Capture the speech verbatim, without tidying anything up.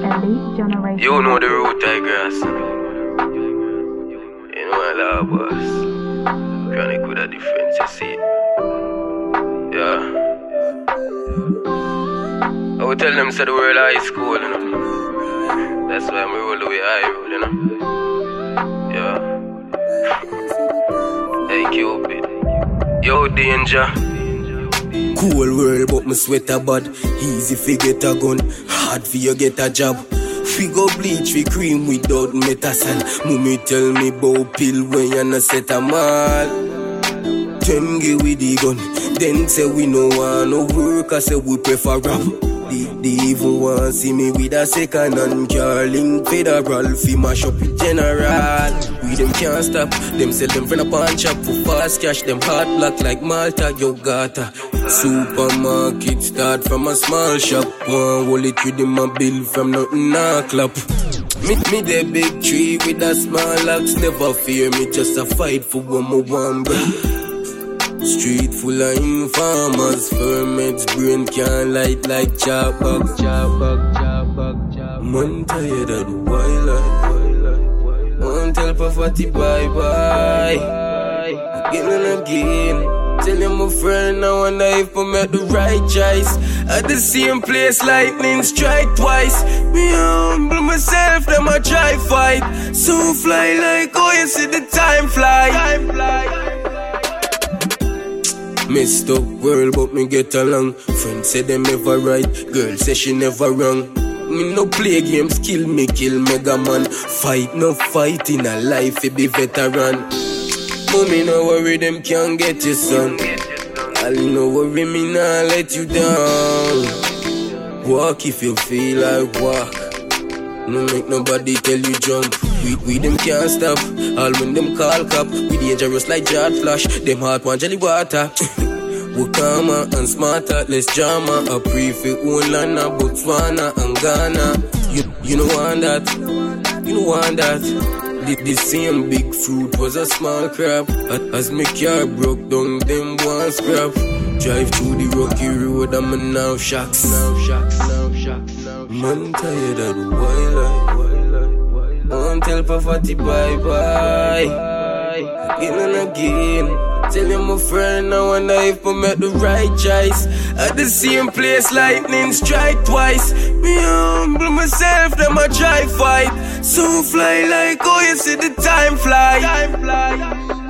You know the root I grass. You know I love us. Chronic with a difference, you see. Yeah. I will tell them, say the world high school, you know. That's why I'm roll the way I roll, you know. Yeah. Hey, Cupid. Yo, danger. Cool world, but my sweater bad. Easy fi get a gun, hard fi you get a job. We go bleach, we cream without metasol. Mummy tell me bout pill when you no set a mal. Ten give with the gun, then say we no want no work, I say we prefer rap. The, the evil one see me with a second hand car link federal fi mash up with general. We them can't stop, them sell them friend a pawn shop for fast cash. Them hard black like Malta, Yogata. Supermarket start from a small shop. One hold it with them a bill from nothing a clap. Me, me the big tree with a small axe. Never fear me, just a fight for one more one, bro. Street full of informers, ferments, brain can't light like chop bug, chop bug, chop bug, chop. Man tired of the wildlife, man tell poverty bye bye. Again and again, tell him my friend I wonder if I make the right choice. At the same place lightning strike twice. Me humble myself, them I try fight. So fly like oh you see the time fly, time fly. Messed up world, but me get along. Friends say them never right, girl say she never wrong. Me no play games, kill me, kill Mega Man. Fight no fight in a life, it be veteran. Mommy no worry, them can't get you son. I'll no worry, me nah let you down. Walk if you feel like walk. No make nobody tell you jump. We, we them can't stop. All when them call cop. We dangerous like Jet Flash. Them heart want jelly water. We calmer and smarter, less drama. A pray for Olana, Botswana and Ghana. You, you know want that. You know want that. The, the same big fruit was a small crab. As my car broke down, them one scrap. Drive through the rocky road, I'm a now shocks. Now shocks, now shocks, now shocks. Man tired of the wildlife. Man tell poverty bye bye. Again and again. Tell him my friend I wonder if I make the right choice. At the same place lightning strike twice. Me humble myself, them I try fight. So fly like oh you see the time fly, time fly.